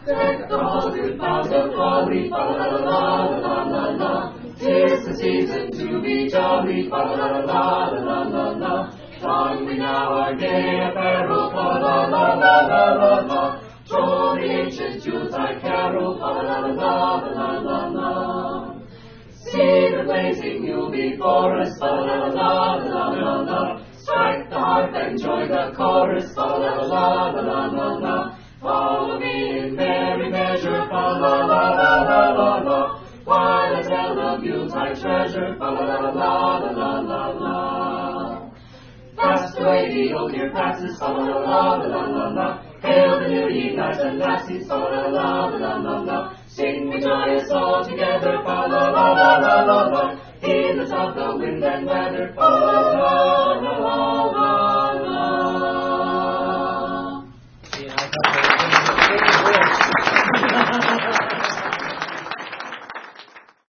Deck the halls with boughs of holly, fa la la la la la la. 'Tis the season to be jolly, fa la la la la la la. Don we now our gay apparel, fa la la la la la la. Join the ancient Yuletide carol, fa la la la la la la. See the blazing mule before us, fa la la la la la. Strike the harp and join the chorus, fa la la la la la. Follow me in merry measure, fa la la la la la la. While I tell of Yuletide treasure, fa la la la la la la. Fast away the old year passes, fa la la la la la. Hail the new ye lads and lassies, fa la la la la la. Sing we joyous all together, fa la la la la la la. Heedless of the wind and weather, fa la la la la la.